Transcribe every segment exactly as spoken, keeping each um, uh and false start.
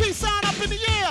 Peace sign up in the air.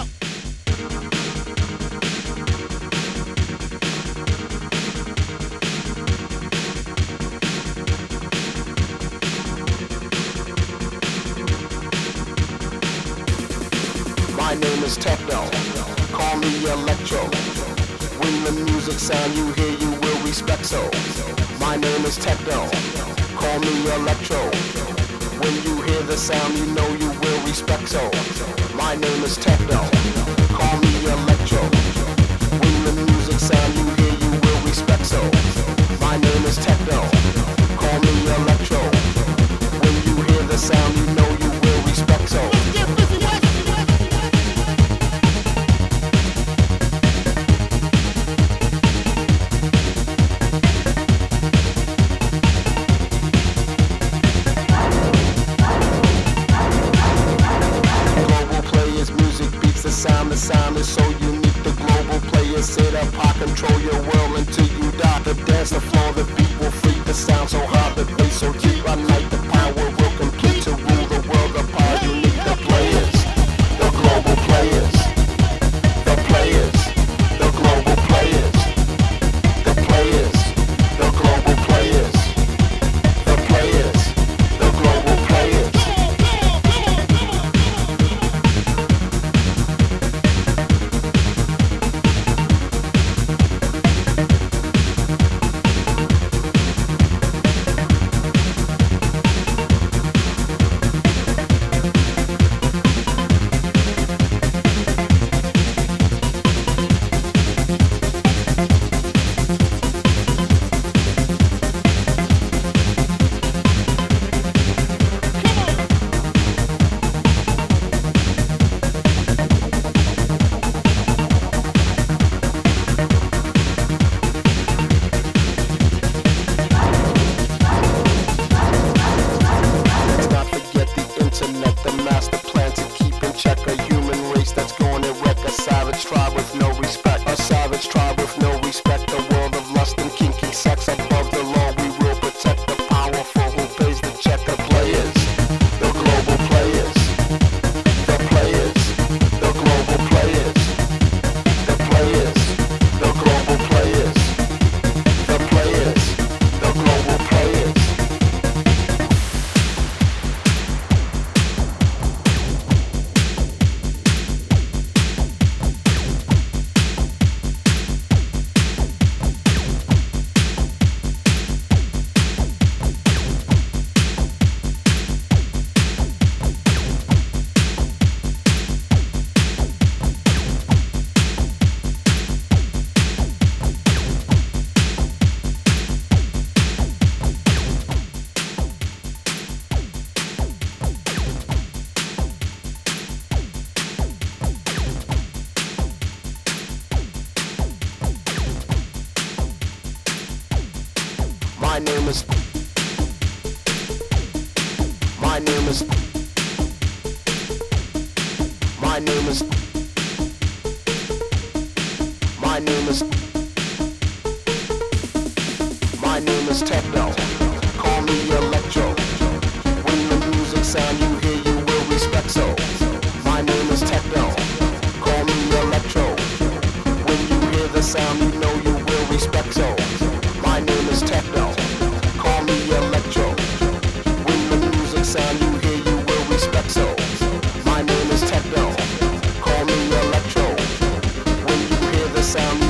My name is Techno, call me Electro. When the music sound you hear, you will respect so. My name is Techno, call me Electro. When you hear the sound, you know you will respect so. My name is Techno, call me Electro. When the music sound you hear, you will respect so. My name is Techno, call me Electro. When you hear the sound, you know you will respect so. The sound, the sound is so unique. The global players sit up, I control your world until you die. The dance, the floor, the beat will free. The sound so high, the bass so deep. I like the power will complete to rule the world. The power unique. The players, the global players, the players, the global players, the players, the global players, the players, the global players. The master plan to keep in check a human race that's going to wreck a savage tribe with no respect. A savage tribe with no respect. A world of lust and kinky sex. Above the law we will protect the powerful who pays the check. The players, the global players, the players, the global players, the players, the global players, the players, the global players. My name is My name is My name is My name is My name is Techno. Call me Electro. When the music sound you hear, you will respect so. My name is Techno. Call me Electro. When you hear the sound, you know you will respect so. My name is Techno. Call me Electro. When the music sound you hear, you will respect so. My name is Techno. Call me Electro. When you hear the sound